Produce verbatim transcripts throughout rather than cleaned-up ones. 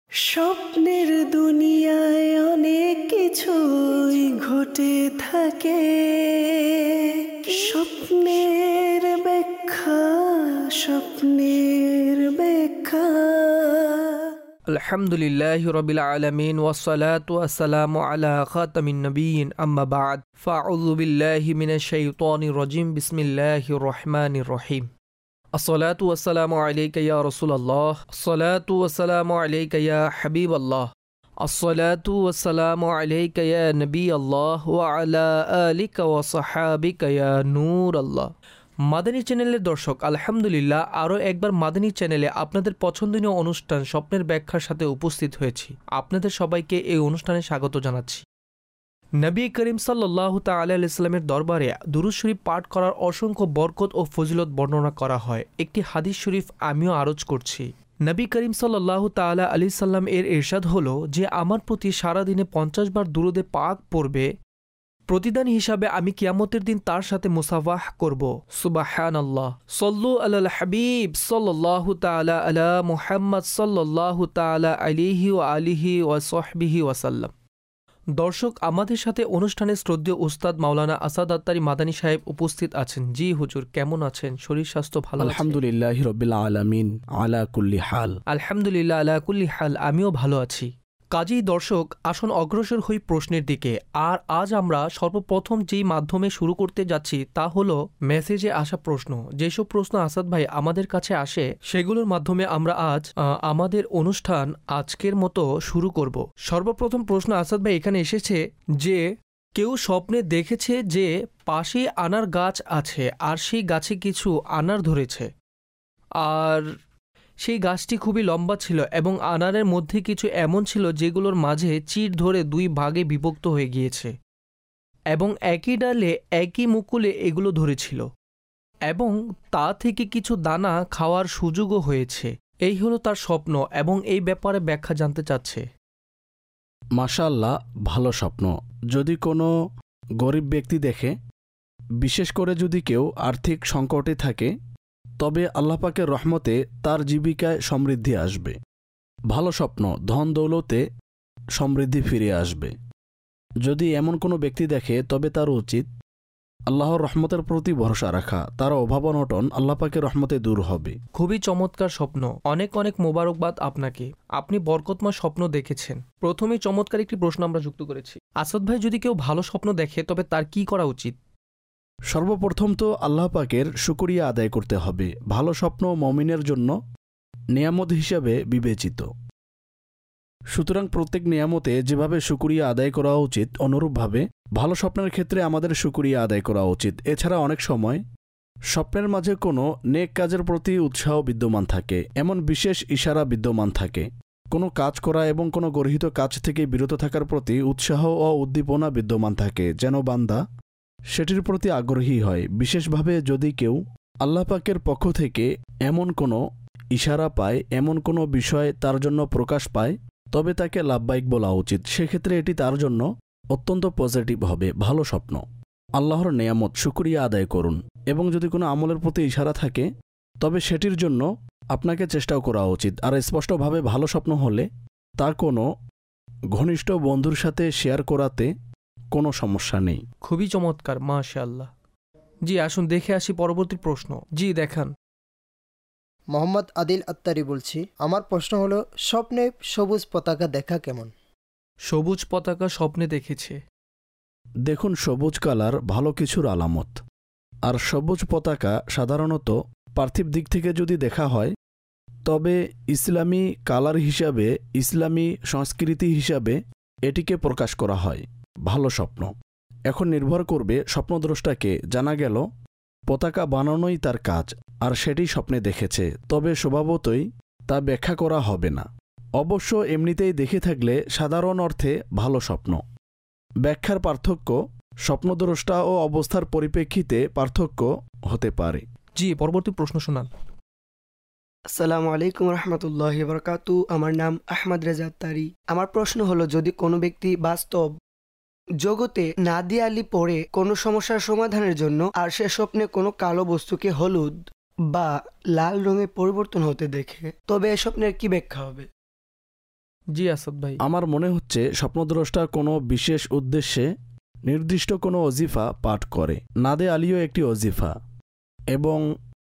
স্বপ্নের দুনিয়ায় অনেক কিছুই ঘটে থাকে, স্বপ্নের ব্যাখ্যা স্বপ্নের ব্যাখ্যা। আলহামদুলিল্লাহি রাব্বিল আলামিন ওয়াসসালাতু ওয়াসসালামু আলা খাতামিন নবিয়্যিন আম্মা বা'দ ফাআউযু বিল্লাহি মিনাশ শাইতানির রাজিম বিসমিল্লাহির রহমানির রহিম। আসসালাতু ওয়াসসালামু আলাইকা ইয়া রাসূলুল্লাহ, আসসালাতু ওয়াসসালামু আলাইকা ইয়া হাবিবাল্লাহ, আসসালাতু ওয়াসসালামু আলাইকা ইয়া নবিয়াল্লাহ ওয়া আলা আলিকা ওয়া সাহাবিকা ইয়া নূরাল্লাহ। মাদানী চ্যানেলের দর্শক, আলহামদুলিল্লাহ আরও একবার মাদানী চ্যানেলে আপনাদের পছন্দনীয় অনুষ্ঠান স্বপ্নের ব্যাখ্যার সাথে উপস্থিত হয়েছি। আপনাদের সবাইকে এই অনুষ্ঠানে স্বাগত জানাচ্ছি। নবী করিম সাল্লাল্লাহু তাআলা আলাইহি সাল্লামের দরবারে দুরূদ শরীফ পাঠ করার অসংখ্য বরকত ও ফজিলত বর্ণনা করা হয়। একটি হাদিস শরীফ আমিও আরজ করছি। নবী করিম সাল্লাল্লাহু তাআলা আলাইহি সাল্লাম এর ইরশাদ হলো যে আমার প্রতি সারাদিনে পঞ্চাশ বার দুরূদে পাক পড়বে, প্রতিদান হিসাবে আমি কিয়ামতের দিন তার সাথে মুসাফাহ করব। সুবহানাল্লাহ। সল্লু আলাল হাবিব সাল্লাল্লাহু তাআলা আলা মুহাম্মদ সাল্লাল্লাহু তাআলা আলাইহি ওয়া আলিহি ওয়া সাহবিহি ওয়াসাল্লাম। দর্শক, আমাদের সাথে অনুষ্ঠানে শ্রদ্ধেয় উস্তাদ মাওলানা আসাদ আত্তারি মাদানী সাহেব উপস্থিত আছেন। জি হুজুর, কেমন আছেন? শরীর স্বাস্থ্য ভালো? আলহামদুলিল্লাহি রাব্বিল আলামিন আলা কুল্লি হাল। আলহামদুলিল্লাহ আলা কুল্লি হাল, আমিও ভালো আছি। কাজেই দর্শক, আসুন অগ্রসর হই প্রশ্নের দিকে। আর আজ আমরা সর্বপ্রথম যেই মাধ্যমে শুরু করতে যাচ্ছি তা হলো মেসেজে আসা প্রশ্ন। যেসব প্রশ্ন আসাদ ভাই আমাদের কাছে আসে সেগুলোর মাধ্যমে আমরা আজ আমাদের অনুষ্ঠান আজকের মতো শুরু করব। সর্বপ্রথম প্রশ্ন আসাদ ভাই এখানে এসেছে যে কেউ স্বপ্নে দেখেছে যে পাশে আনার গাছ আছে আর সেই গাছে কিছু আনার ধরেছে, আর সেই গাছটি খুবই লম্বা ছিল এবং আনারের মধ্যে কিছু এমন ছিল যেগুলোর মাঝে চির ধরে দুই ভাগে বিভক্ত হয়ে গিয়েছে এবং একই ডালে একই মুকুলে এগুলো ধরেছিল এবং তা থেকে কিছু দানা খাওয়ার সুযোগও হয়েছে। এই হলো তার স্বপ্ন এবং এই ব্যাপারে ব্যাখ্যা জানতে চাচ্ছে। মাশাআল্লাহ, ভালো স্বপ্ন। যদি কোনো গরিব ব্যক্তি দেখে, বিশেষ করে যদি কেউ আর্থিক সংকটে থাকে, তবে আল্লাহ পাকের রহমতে তার জীবিকায় সমৃদ্ধি আসবে। ভালো স্বপ্ন, ধন দৌলতে সমৃদ্ধি ফিরে আসবে। যদি এমন কোনো ব্যক্তি দেখে তবে তার উচিত আল্লাহর রহমতের প্রতি ভরসা রাখা। তার অভাব অনটন আল্লাহ পাকের রহমতে দূর হবে। খুবই চমৎকার স্বপ্ন, অনেক অনেক মোবারকবাদ আপনাকে। আপনি বরকতময় স্বপ্ন দেখেছেন। প্রথমেই চমৎকার একটি প্রশ্ন আমরা যুক্ত করেছি। আসাদ ভাই, যদি কেউ ভালো স্বপ্ন দেখে তবে তার কি করা উচিত? সর্বপ্রথম তো আল্লাহ পাকের শুকরিয়া আদায় করতে হবে। ভালো স্বপ্ন মুমিনের জন্য নিয়ামত হিসাবে বিবেচিত। সুতরাং প্রত্যেক নিয়ামতে যেভাবে শুকরিয়া আদায় করা উচিত, অনুরূপভাবে ভালো স্বপ্নের ক্ষেত্রে আমাদের শুকরিয়া আদায় করা উচিত। এছাড়া অনেক সময় স্বপ্নের মাঝে কোনো নেক কাজের প্রতি উৎসাহ বিদ্যমান থাকে, এমন বিশেষ ইশারা বিদ্যমান থাকে। কোনো কাজ করা এবং কোনো গর্হিত কাজ থেকে বিরত থাকার প্রতি উৎসাহ ও উদ্দীপনা বিদ্যমান থাকে, যেন বান্দা সেটির প্রতি আগ্রহী হয়। বিশেষভাবে যদি কেউ আল্লাহ পাকের পক্ষ থেকে এমন কোনো ইশারা পায়, এমন কোনো বিষয় তার জন্য প্রকাশ পায়, তবে তাকে লাভবাহিক বলা উচিত। সেক্ষেত্রে এটি তার জন্য অত্যন্ত পজিটিভ হবে। ভালো স্বপ্ন, আল্লাহর নেয়ামত শুকরিয়া আদায় করুন। এবং যদি কোনো আমলের প্রতি ইশারা থাকে তবে সেটির জন্য আপনাকে চেষ্টাও করা উচিত। আর স্পষ্টভাবে ভালো স্বপ্ন হলে তা কোনো ঘনিষ্ঠ বন্ধুর সাথে শেয়ার করাতে কোনো সমস্যা নেই। খুবই চমৎকার, মাশাআল্লাহ। জি, আসুন দেখে আসি পরবর্তী প্রশ্ন। জি দেখান। মোহাম্মদ আদিল আত্তারি বলছি। আমার প্রশ্ন হলো, স্বপ্নে সবুজ পতাকা দেখা কেমন? সবুজ পতাকা স্বপ্নে দেখেছে। দেখুন, সবুজ কালার ভালো কিছুর আলামত। আর সবুজ পতাকা সাধারণত পার্থিব দিক থেকে যদি দেখা হয় তবে ইসলামী কালার হিসাবে, ইসলামী সংস্কৃতি হিসাবে এটিকে প্রকাশ করা হয়। ভালো স্বপ্ন। এখন নির্ভর করবে স্বপ্নদ্রষ্টাকে। জানা গেল পতাকা বানানোই তার কাজ আর সেটি স্বপ্নে দেখেছে, তবে স্বভাবতই তা ব্যাখ্যা করা হবে না। অবশ্য এমনিতেই দেখে থাকলে সাধারণ অর্থে ভালো স্বপ্ন। ব্যাখ্যার পার্থক্য স্বপ্নদ্রষ্টা ও অবস্থার পরিপ্রেক্ষিতে পার্থক্য হতে পারে। জি, পরবর্তী প্রশ্ন শোনান। আসসালামু আলাইকুম রহমতুল্লাহি ওয়া বারাকাতুহু। আমার নাম আহমদ রেজা আত্তারি। আমার প্রশ্ন হলো, যদি কোনো ব্যক্তি বাস্তব জগতে নাদি আলি পড়ে কোনো সমস্যার সমাধানের জন্য আর সে স্বপ্নে কোনো কালো বস্তুকে হলুদ বা লাল রঙে পরিবর্তন হতে দেখে, তবে এ স্বপ্নের কি ব্যাখ্যা হবে? জি আসাদ ভাই। আমার মনে হচ্ছে স্বপ্নদ্রষ্টা কোনো বিশেষ উদ্দেশ্যে নির্দিষ্ট কোনো অজিফা পাঠ করে। নাদে আলীও একটি অজিফা, এবং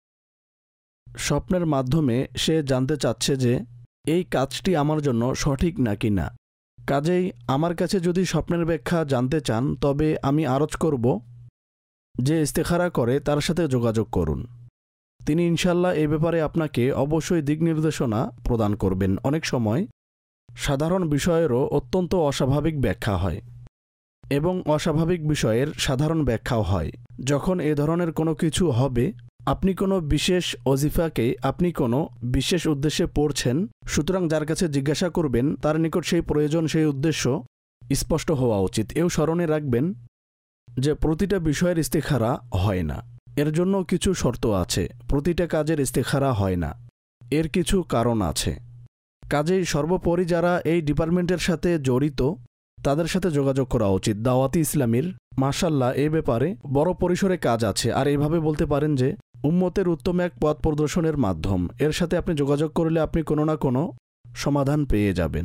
স্বপ্নের মাধ্যমে সে জানতে চাচ্ছে যে এই কাজটি আমার জন্য সঠিক নাকি না। কাজেই আমার কাছে যদি স্বপ্নের ব্যাখ্যা জানতে চান, তবে আমি আরজ করব যে ইস্তেখারা করে তার সাথে যোগাযোগ করুন। তিনি ইনশাল্লাহ এই ব্যাপারে আপনাকে অবশ্যই দিক নির্দেশনা প্রদান করবেন। অনেক সময় সাধারণ বিষয়েরও অত্যন্ত অস্বাভাবিক ব্যাখ্যা হয়, এবং অস্বাভাবিক বিষয়ের সাধারণ ব্যাখ্যাও হয়। যখন এ ধরনের কোনো কিছু হবে, আপনি কোনো বিশেষ অজিফাকে আপনি কোনো বিশেষ উদ্দেশ্যে পড়ছেন, সুতরাং যার কাছে জিজ্ঞাসা করবেন তার নিকট সেই প্রয়োজন, সেই উদ্দেশ্য স্পষ্ট হওয়া উচিত। এও স্মরণে রাখবেন যে প্রতিটা বিষয়ের ইস্তেখারা হয় না, এর জন্য কিছু শর্ত আছে। প্রতিটা কাজের ইস্তেখারা হয় না, এর কিছু কারণ আছে। কাজেই সর্বোপরি যারা এই ডিপার্টমেন্টের সাথে জড়িত তাদের সাথে যোগাযোগ করা উচিত। দাওয়াতি ইসলামীর মাশাল্লাহ এ ব্যাপারে বড় পরিসরে কাজ আছে, আর এইভাবে বলতে পারেন যে উম্মতের উত্তম এক পথ প্রদর্শনের মাধ্যম। এর সাথে আপনি যোগাযোগ করলে আপনি কোনো না কোনো সমাধান পেয়ে যাবেন।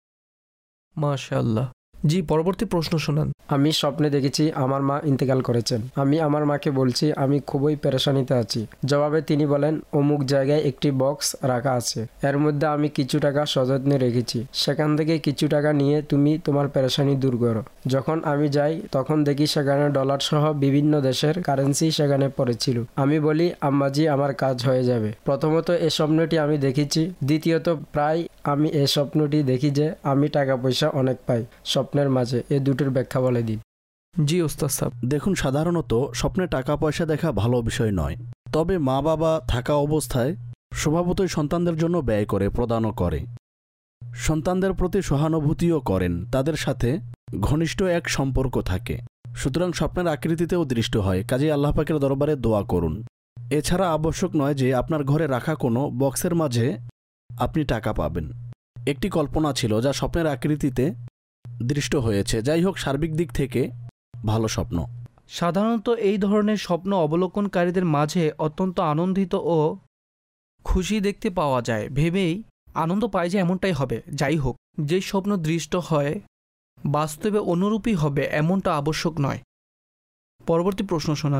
মাশাআল্লাহ। জি, পরবর্তী প্রশ্ন শোনান। আমি স্বপ্নে দেখেছি আমার মা ইন্তেকাল করেছেন। আমি আমার মাকে বলছি আমি খুবই পেরেশানিতে আছি। জবাবে তিনি বলেন অমুক জায়গায় একটি বক্স রাখা আছে, এর মধ্যে আমি কিছু টাকা সযত্নে রেখেছি, সেখান থেকে কিছু টাকা নিয়ে তুমি তোমার পেরেশানি দূর করো। যখন আমি যাই তখন দেখি সেখানে ডলার সহ বিভিন্ন দেশের কারেন্সি সেখানে পড়েছিল। আমি বলি আম্মাজি আমার কাজ হয়ে যাবে। প্রথমত এই স্বপ্নটি আমি দেখেছি, দ্বিতীয়ত প্রায় আমি এই স্বপ্নটি দেখি যে আমি টাকা পয়সা অনেক পাই স্বপ্নের মাঝে। এ দুটোর ব্যাখ্যা বলে দিন। জি ওস্তাদ সাহেব। দেখুন, সাধারণত স্বপ্নে টাকা পয়সা দেখা ভালো বিষয় নয়, তবে মা বাবা থাকা অবস্থায় স্বভাবতই সন্তানদের জন্য ব্যয় করে, প্রদানও করে, সন্তানদের প্রতি সহানুভূতিও করেন, তাদের সাথে ঘনিষ্ঠ এক সম্পর্ক থাকে। সুতরাং স্বপ্নের আকৃতিতেও দৃষ্ট হয়। কাজেই আল্লাহ পাকের দরবারে দোয়া করুন। এছাড়া আবশ্যক নয় যে আপনার ঘরে রাখা কোনো বক্সের মাঝে আপনি টাকা পাবেন। একটি কল্পনা ছিল যা স্বপ্নের আকৃতিতে দৃষ্ট হয়েছে। যাই হোক, সার্বিক দিক থেকে ভালো স্বপ্ন। সাধারণত এই ধরনের স্বপ্ন অবলোকনকারীদের মাঝে অত্যন্ত আনন্দিত ও খুশি দেখতে পাওয়া যায়, ভেবেই আনন্দ পায় যে এমনটাই হবে। যাই হোক, যে স্বপ্ন দৃষ্ট হয় বাস্তবে অনুরূপই হবে এমনটা আবশ্যক নয়। পরবর্তী প্রশ্ন শোনান।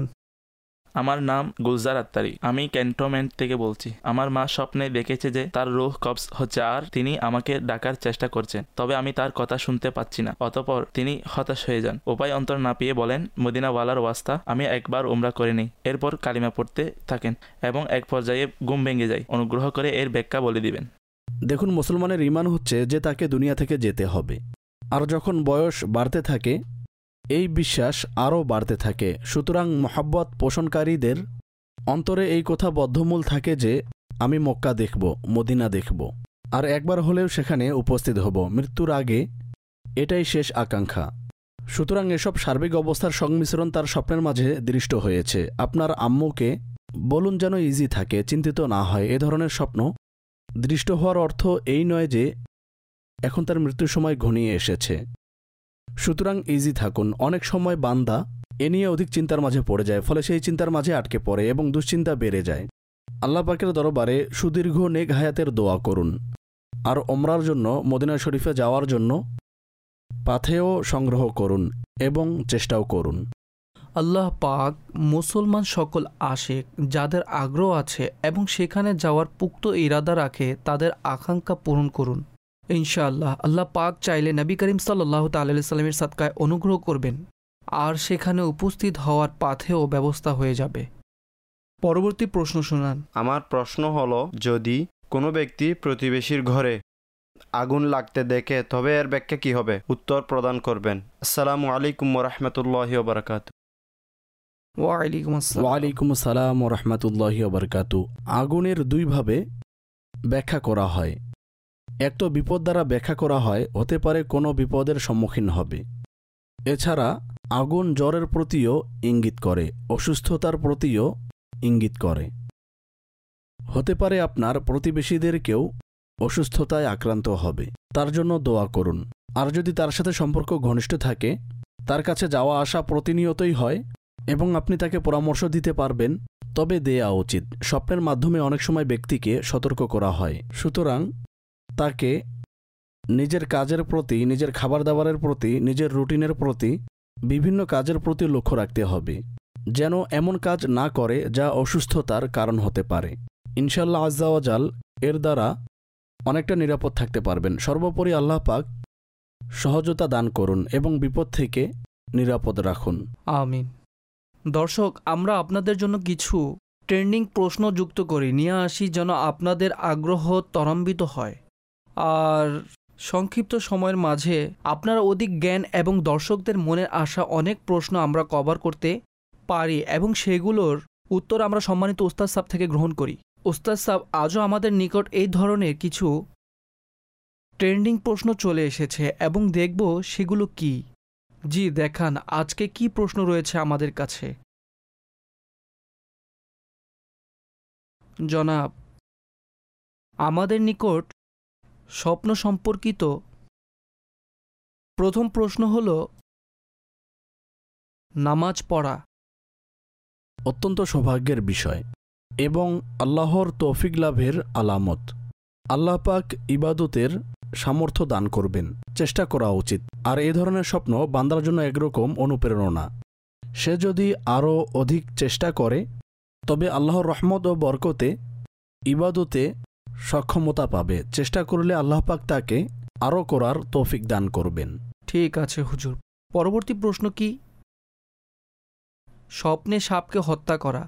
আমার নাম গুলজার আত্তারি, আমি ক্যান্টনমেন্ট থেকে বলছি। আমার মা স্বপ্নে দেখেছে যে তার রূহ কবজ হচ্ছে আর তিনি আমাকে ডাকার চেষ্টা করছেন, তবে আমি তার কথা শুনতে পাচ্ছি না। অতঃপর তিনি হতাশ হয়ে যান। উপায় অন্তর না পেয়ে বলেন মদিনাওয়ালার ওয়াস্তা আমি একবার উমরা করে নিই। এরপর কালিমা পড়তে থাকেন এবং এক পর্যায়ে ঘুম ভেঙে যায়। অনুগ্রহ করে এর ব্যাখ্যা বলে দিবেন। দেখুন, মুসলমানের ঈমান হচ্ছে যে তাকে দুনিয়া থেকে যেতে হবে, আর যখন বয়স বাড়তে থাকে এই বিশ্বাস আরও বাড়তে থাকে। সুতরাং মোহাব্বত পোষণকারীদের অন্তরে এই কথা বদ্ধমূল থাকে যে আমি মক্কা দেখব, মদিনা দেখব, আর একবার হলেও সেখানে উপস্থিত হব মৃত্যুর আগে। এটাই শেষ আকাঙ্ক্ষা। সুতরাং এসব সার্বিক অবস্থার সংমিশ্রণ তার স্বপ্নের মাঝে দৃষ্ট হয়েছে। আপনার আম্মুকে বলুন যেন ইজি থাকে, চিন্তিত না হয়। এ ধরনের স্বপ্ন দৃষ্ট হওয়ার অর্থ এই নয় যে এখন তার মৃত্যুর সময় ঘনিয়ে এসেছে। সুতরাং ইজি থাকুন। অনেক সময় বান্দা এ নিয়ে অধিক চিন্তার মাঝে পড়ে যায়, ফলে সেই চিন্তার মাঝে আটকে পড়ে এবং দুশ্চিন্তা বেড়ে যায়। আল্লাহ পাকের দরবারে সুদীর্ঘ নেক হায়াতের দোয়া করুন, আর ওমরার জন্য মদিনা শরীফে যাওয়ার জন্য পাথেও সংগ্রহ করুন এবং চেষ্টাও করুন। আল্লাহ পাক মুসলমান সকল আশিক যাদের আগ্রহ আছে এবং সেখানে যাওয়ার পুক্ত ইরাদা রাখে তাদের আকাঙ্ক্ষা পূরণ করুন ইনশাআল্লাহ। আল্লাহ পাক চাইলে নবী করিম সাল্লাল্লাহু তাআলা আলাইহি সাল্লামের সাদকায় অনুগ্রহ করবেন আর সেখানে উপস্থিত হওয়ার পাথেও ব্যবস্থা হয়ে যাবে। পরবর্তী প্রশ্ন শোনান। আমার প্রশ্ন হলো, যদি কোনো ব্যক্তি প্রতিবেশীর ঘরে আগুন লাগতে দেখে তবে এর ব্যাখ্যা কি হবে? উত্তর প্রদান করবেন। আসসালামু আলাইকুম ওয়া রাহমাতুল্লাহি ওয়া বারাকাতুহু। ওয়ালাইকুম আসসালাম। ওয়ালাইকুম আসসালাম ওয়া রাহমাতুল্লাহি ওয়া বারাকাতুহু। আগুনের দুইভাবে ব্যাখ্যা করা হয়। এক তো বিপদ দ্বারা ব্যাখ্যা করা হয়, হতে পারে কোনো বিপদের সম্মুখীন হবে। এছাড়া আগুন জ্বরের প্রতিও ইঙ্গিত করে, অসুস্থতার প্রতিও ইঙ্গিত করে। হতে পারে আপনার প্রতিবেশীদেরকেও অসুস্থতায় আক্রান্ত হবে, তার জন্য দোয়া করুন। আর যদি তার সাথে সম্পর্ক ঘনিষ্ঠ থাকে, তার কাছে যাওয়া আসা প্রতিনিয়তই হয় এবং আপনি তাকে পরামর্শ দিতে পারবেন, তবে দেয়া উচিত। স্বপ্নের মাধ্যমে অনেক সময় ব্যক্তিকে সতর্ক করা হয়, সুতরাং তাকে নিজের কাজের প্রতি, নিজের খাবার দাবারের প্রতি, নিজের রুটিনের প্রতি, বিভিন্ন কাজের প্রতি লক্ষ্য রাখতে হবে, যেন এমন কাজ না করে যা অসুস্থতার কারণ হতে পারে। ইনশাআল্লাহ আজ্জা ওয়া জাল এর দ্বারা অনেকটা নিরাপদ থাকতে পারবেন। সর্বোপরি আল্লাহ পাক সহজতা দান করুন এবং বিপদ থেকে নিরাপদ রাখুন। আমিন। দর্শক, আমরা আপনাদের জন্য কিছু ট্রেন্ডিং প্রশ্ন যুক্ত করি নিয়ে আসি যেন আপনাদের আগ্রহ ত্বরান্বিত হয়, আর সংক্ষিপ্ত সময়ের মাঝে আপনার অধিক জ্ঞান এবং দর্শকদের মনে আসা অনেক প্রশ্ন আমরা কভার করতে পারি এবং সেগুলোর উত্তর আমরা সম্মানিত ওস্তাদ সাহেব থেকে গ্রহণ করি। ওস্তাদ সাহেব, আজও আমাদের নিকট এই ধরনের কিছু ট্রেন্ডিং প্রশ্ন চলে এসেছে এবং দেখব সেগুলো কি। জি দেখান, আজকে কি প্রশ্ন রয়েছে আমাদের কাছে। জনাব, আমাদের নিকট স্বপ্ন সম্পর্কিত প্রথম প্রশ্ন হল নামাজ পড়া। অত্যন্ত সৌভাগ্যের বিষয় এবং আল্লাহর তৌফিক লাভের আলামত। আল্লাহ পাক ইবাদতের সামর্থ্য দান করবেন, চেষ্টা করা উচিত। আর এ ধরনের স্বপ্ন বান্দার জন্য একরকম অনুপ্রেরণা। সে যদি আরও অধিক চেষ্টা করে তবে আল্লাহর রহমত ও বরকতে ইবাদতে সক্ষমতা পাবে। চেষ্টা করলে আল্লাহ পাক তাকে আরও করার তৌফিক দান করবেন। ঠিক আছে হুজুর। পরবর্তী প্রশ্ন কি? স্বপ্নে সাপকে হত্যা করা।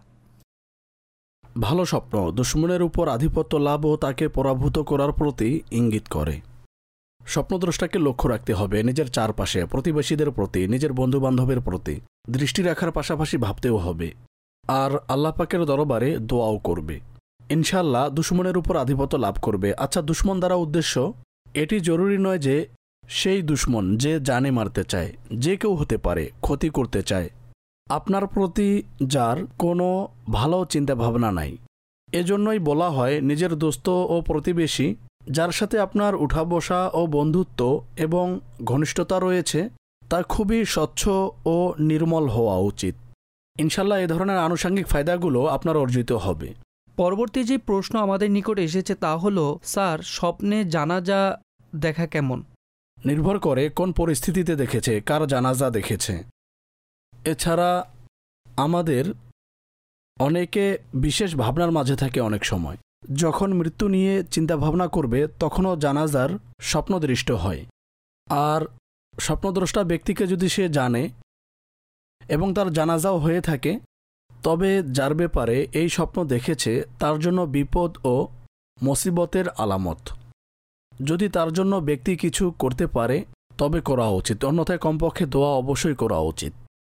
ভালো স্বপ্ন দুশমনের উপর আধিপত্য লাভ ও তাকে পরাভূত করার প্রতি ইঙ্গিত করে। স্বপ্নদ্রষ্টাকে লক্ষ্য রাখতে হবে নিজের চারপাশে, প্রতিবেশীদের প্রতি, নিজের বন্ধুবান্ধবের প্রতি দৃষ্টি রাখার পাশাপাশি ভাবতেও হবে, আর আল্লাহ পাকের দরবারে দোয়াও করবে। ইনশাআল্লাহ দুশমনের উপর আধিপত্য লাভ করবে। আচ্ছা, দুশমন দ্বারা উদ্দেশ্য এটি জরুরি নয় যে সেই দুশমন যে জানে মারতে চায়, যে কেউ হতে পারে, ক্ষতি করতে চায়, আপনার প্রতি যার কোনো ভালো চিন্তাভাবনা নাই। এজন্যই বলা হয় নিজের দোস্ত ও প্রতিবেশী যার সাথে আপনার উঠা বসা ও বন্ধুত্ব এবং ঘনিষ্ঠতা রয়েছে তা খুবই স্বচ্ছ ও নির্মল হওয়া উচিত। ইনশাল্লাহ এ ধরনের আনুষঙ্গিক ফায়দাগুলো আপনার অর্জিত হবে। পরবর্তী যে প্রশ্ন আমাদের নিকট এসেছে তা হলো, স্যার স্বপ্নে জানাজা দেখা কেমন? নির্ভর করে কোন পরিস্থিতিতে দেখেছে, কার জানাজা দেখেছে। এছাড়া আমাদের অনেকে বিশেষ ভাবনার মাঝে থাকে। অনেক সময় যখন মৃত্যু নিয়ে চিন্তাভাবনা করবে তখনও জানাজার স্বপ্নদৃষ্ট হয়। আর স্বপ্নদ্রষ্টা ব্যক্তিকে যদি সে জানে এবং তার জানাজাও হয়ে থাকে, তবে যার ব্যাপারে এই স্বপ্ন দেখেছে তার জন্য বিপদ ও মুসিবতের আলামত। যদি তার জন্য ব্যক্তি কিছু করতে পারে তবে করা উচিত, অন্যথায় কমপক্ষে দোয়া অবশ্যই করা উচিত।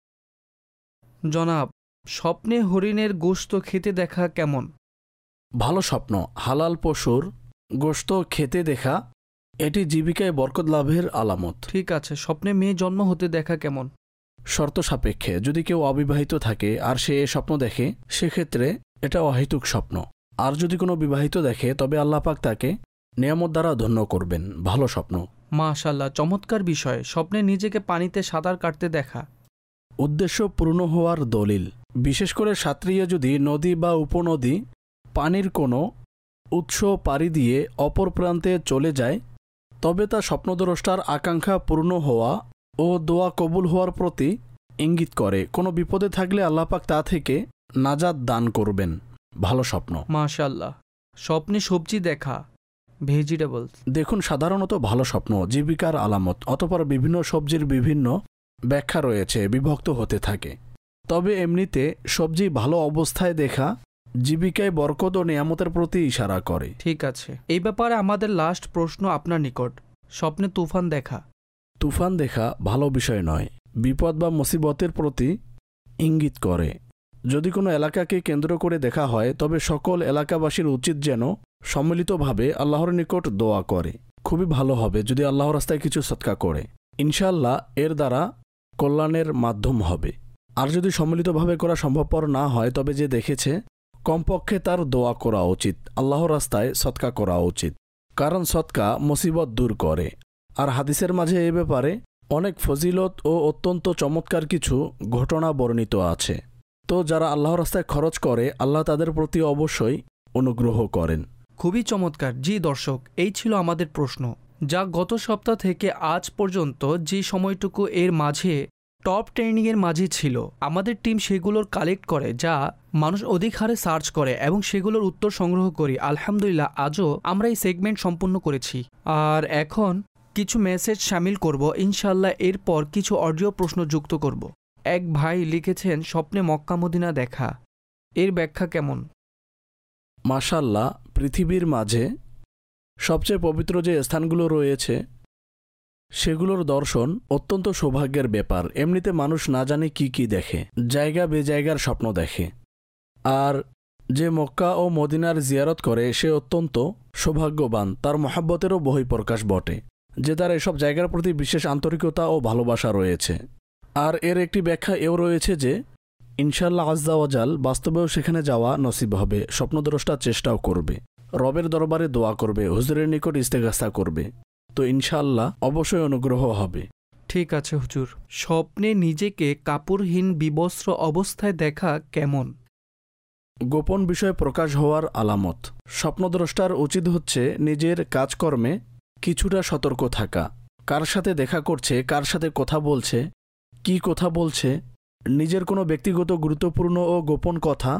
জনাব, স্বপ্নে হরিণের গোশত খেতে দেখা কেমন? ভালো স্বপ্ন হালাল পশুর গোশত খেতে দেখা এটি জীবিকায় বরকত লাভের আলামত। ঠিক আছে। স্বপ্নে মেয়ে জন্ম হতে দেখা কেমন? শর্ত সাপেক্ষে। যদি কেউ অবিবাহিত থাকে আর সে এ স্বপ্ন দেখে সেক্ষেত্রে এটা অহেতুক স্বপ্ন। আর যদি কোনো বিবাহিত দেখে তবে আল্লাহ পাক তাকে নিয়ামত দ্বারা ধন্য করবেন। ভালো স্বপ্ন। মাশাআল্লাহ, চমৎকার বিষয়। স্বপ্নে নিজেকে পানিতে সাঁতার কাটতে দেখা উদ্দেশ্য পূর্ণ হওয়ার দলিল। বিশেষ করে সাঁতরিয়ে যদি নদী বা উপনদী পানির কোনো উৎস পাড়ি দিয়ে অপর প্রান্তে চলে যায় তবে তা স্বপ্নদ্রষ্টার আকাঙ্ক্ষা পূর্ণ হওয়া ও দোয়া কবুল হওয়ার প্রতি ইঙ্গিত করে। কোনো বিপদে থাকলে আল্লাহ পাক তা থেকে নাজাত দান করবেন। ভালো স্বপ্ন। মাশাআল্লাহ। স্বপ্নে সবজি দেখা ভেজিটেবলস। দেখুন, সাধারণত ভালো স্বপ্ন জীবিকার আলামত। অতঃপর বিভিন্ন সবজির বিভিন্ন ব্যাখ্যা রয়েছে, বিভক্ত হতে থাকে। তবে এমনিতে সবজি ভালো অবস্থায় দেখা জীবিকায় বরকত ও নিয়ামতের প্রতি ইশারা করে। ঠিক আছে। এই ব্যাপারে আমাদের লাস্ট প্রশ্ন আপনার নিকট। স্বপ্নে তুফান দেখা। তুফান দেখা ভালো বিষয় নয়, বিপদ বা মুসিবতের প্রতি ইঙ্গিত করে। যদি কোনো এলাকাকে কেন্দ্র করে দেখা হয় তবে সকল এলাকাবাসীর উচিত যেন সম্মিলিতভাবে আল্লাহর নিকট দোয়া করে। খুবই ভালো হবে যদি আল্লাহর রাস্তায় কিছু সদকা করে। ইনশাআল্লাহ এর দ্বারা কল্যাণের মাধ্যম হবে। আর যদি সম্মিলিতভাবে করা সম্ভবপর না হয় তবে যে দেখেছে কমপক্ষে তার দোয়া করা উচিত, আল্লাহর রাস্তায় সদকা করা উচিত। কারণ সদকা মুসিবত দূর করে। আর হাদিসের মাঝে এ ব্যাপারে অনেক ফজিলত ও অত্যন্ত চমৎকার কিছু ঘটনা বর্ণিত আছে। তো যারা আল্লাহর রাস্তায় খরচ করে আল্লাহ তাদের প্রতি অবশ্যই অনুগ্রহ করেন। খুবই চমৎকার। জি দর্শক, এই ছিল আমাদের প্রশ্ন। যা গত সপ্তাহ থেকে আজ পর্যন্ত যে সময়টুকু এর মাঝে টপ ট্রেন্ডিংয়ের মাঝে ছিল, আমাদের টিম সেগুলোর কালেক্ট করে যা মানুষ অধিক হারে সার্চ করে এবং সেগুলোর উত্তর সংগ্রহ করি। আলহামদুলিল্লাহ আজও আমরা এই সেগমেন্ট সম্পূর্ণ করেছি। আর এখন কিছু মেসেজ শামিল করব ইনশাল্লাহ, এরপর কিছু অডিও প্রশ্ন যুক্ত করব। এক ভাই লিখেছেন স্বপ্নে মক্কা মদিনা দেখা, এর ব্যাখ্যা কেমন? মাশাআল্লাহ, পৃথিবীর মাঝে সবচেয়ে পবিত্র যে স্থানগুলো রয়েছে সেগুলোর দর্শন অত্যন্ত সৌভাগ্যের ব্যাপার। এমনিতে মানুষ না জানে কি কি দেখে, জায়গা বেজায়গার স্বপ্ন দেখে। আর যে মক্কা ও মদিনার জিয়ারত করে সে অত্যন্ত সৌভাগ্যবান, তার মহাব্বতেরও বহিঃপ্রকাশ বটে যে তার এসব জায়গার প্রতি বিশেষ আন্তরিকতা ও ভালোবাসা রয়েছে। আর এর একটি ব্যাখ্যা এও রয়েছে যে ইনশাআল্লাহ আজ্জা ওয়াজাল বাস্তবেও সেখানে যাওয়া নসিব হবে, স্বপ্নদ্রষ্টা চেষ্টাও করবে, রবের দরবারে দোয়া করবে, হুজুরের নিকট ইস্তেগাসা করবে, তো ইনশাআল্লাহ অবশ্যই অনুগ্রহ হবে। ঠিক আছে হুজুর, স্বপ্নে নিজেকে কাপড়হীন বিবস্ত্র অবস্থায় দেখা কেমন? গোপন বিষয় প্রকাশ হওয়ার আলামত। স্বপ্নদ্রষ্টার উচিত হচ্ছে নিজের কাজকর্মে কিছুটা সতর্ক থাকা, কার সাথে দেখা করছে, কার সাথে কথা বলছে, কি কথা বলছে, নিজের কোনো ব্যক্তিগত গুরুত্বপূর্ণ ও গোপন কথা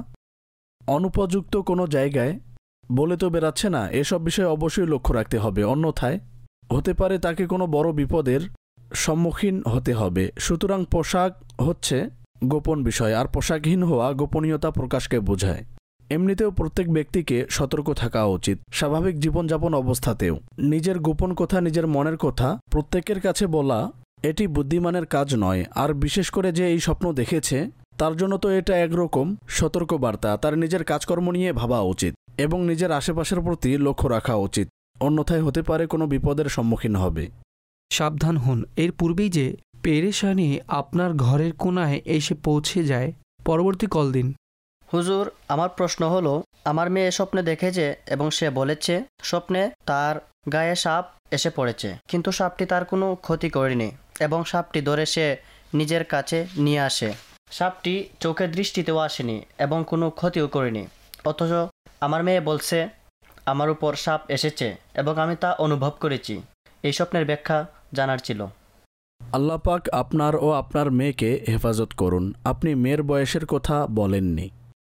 অনুপযুক্ত কোনো জায়গায় বলে তো বেরাচ্ছে না, এসব বিষয়ে অবশ্যই লক্ষ্য রাখতে হবে, অন্যথায় হতে পারে তাকে কোনো বড় বিপদের সম্মুখীন হতে হবে। সুতরাং পোশাক হচ্ছে গোপন বিষয়, আর পোশাকহীন হওয়া গোপনীয়তা প্রকাশকে বোঝায়। এমনিতেও প্রত্যেক ব্যক্তিকে সতর্ক থাকা উচিত, স্বাভাবিক জীবনযাপন অবস্থাতেও। নিজের গোপন কথা, নিজের মনের কথা প্রত্যেকের কাছে বলা এটি বুদ্ধিমানের কাজ নয়। আর বিশেষ করে যে এই স্বপ্ন দেখেছে তার জন্য তো এটা একরকম সতর্কবার্তা, তার নিজের কাজকর্ম নিয়ে ভাবা উচিত এবং নিজের আশেপাশের প্রতি লক্ষ্য রাখা উচিত, অন্যথায় হতে পারে কোনো বিপদের সম্মুখীন হবে। সাবধান হন, এর পূর্বেই যে পেরেশানি আপনার ঘরের কোনায় এসে পৌঁছে যায়। পরবর্তী কল দিন। হুজুর, আমার প্রশ্ন হলো, আমার মেয়ে স্বপ্নে দেখেছে এবং সে বলেছে স্বপ্নে তার গায়ে সাপ এসে পড়েছে, কিন্তু সাপটি তার কোনো ক্ষতি করেনি এবং সাপটি ধরে সে নিজের কাছে নিয়ে আসে। সাপটি চোখের দৃষ্টিতেও আসেনি এবং কোনো ক্ষতিও করেনি, অথচ আমার মেয়ে বলছে আমার উপর সাপ এসেছে এবং আমি তা অনুভব করেছি। এই স্বপ্নের ব্যাখ্যা জানার ছিল। আল্লাহ পাক আপনার ও আপনার মেয়েকে হেফাজত করুন। আপনি মেয়ের বয়সের কথা বলেননি।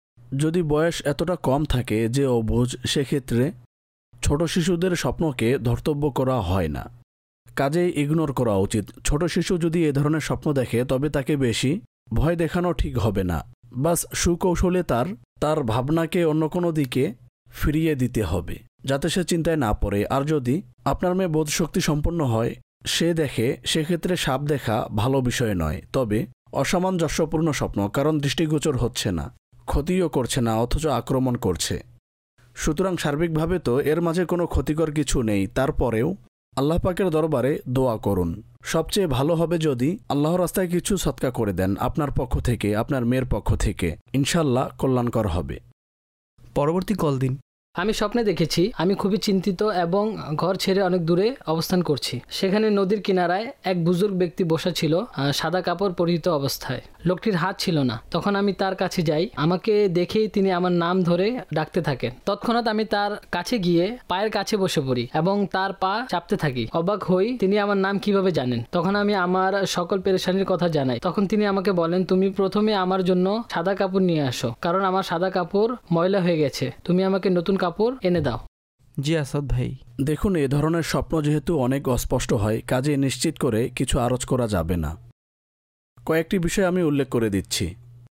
যদি বয়স এতটা কম থাকে যে অবুঝ, সেক্ষেত্রে ছোট শিশুদের স্বপ্নকে ধর্তব্য করা হয় না, কাজেই ইগনোর করা উচিত। ছোট শিশু যদি এ ধরনের স্বপ্ন দেখে তবে তাকে বেশি ভয় দেখানো ঠিক হবে না, বাস সুকৌশলে তার তার ভাবনাকে অন্য কোনো দিকে ফিরিয়ে দিতে হবে যাতে সে চিন্তায় না পড়ে। আর যদি আপনার মেয়ে বোধশক্তি সম্পন্ন হয়, সে দেখে, সেক্ষেত্রে সাপ দেখা ভালো বিষয় নয়, তবে অসামঞ্জস্যপূর্ণ স্বপ্ন, কারণ দৃষ্টিগোচর হচ্ছে না, ক্ষতিও করছে না, অথচ আক্রমণ করছে। সুতরাং সার্বিকভাবে তো এর মাঝে কোনো ক্ষতিকর কিছু নেই, তারপরেও আল্লাহ পাকের দরবারে দোয়া করুন। সবচেয়ে ভালো হবে যদি আল্লাহর রাস্তায় কিছু সদকা করে দেন আপনার পক্ষ থেকে, আপনার মেয়ের পক্ষ থেকে, ইনশাল্লাহ কল্যাণকর হবে। পরবর্তী কল দিন। আমি স্বপ্নে দেখেছি আমি খুবই চিন্তিত এবং ঘর ছেড়ে অনেক দূরে অবস্থান করছি। সেখানে নদীর কিনারায় এক বুজুর্গ ব্যক্তি বসা ছিল, সাদা কাপড় পরিহিত অবস্থায়। লোকটির হাত ছিল না। তখন আমি তার কাছে যাই, আমাকে দেখেই তিনি আমার নাম ধরে ডাকতে থাকেন। তৎক্ষণাৎ আমি তার কাছে গিয়ে পায়ের কাছে বসে পড়ি এবং তার পা চাপতে থাকি। অবাক হই তিনি আমার নাম কিভাবে জানেন। তখন আমি আমার সকল পেরেশানির কথা জানাই। তখন তিনি আমাকে বলেন, তুমি প্রথমে আমার জন্য সাদা কাপড় নিয়ে আসো, কারণ আমার সাদা কাপড় ময়লা হয়ে গেছে, তুমি আমাকে নতুন কাপড় এনে দাও। জি আসাদ ভাই, দেখুন, এ ধরনের স্বপ্ন যেহেতু অনেক অস্পষ্ট হয়, কাজে নিশ্চিত করে কিছু আরজ করা যাবে না। কয়েকটি বিষয় আমি উল্লেখ করে দিচ্ছি।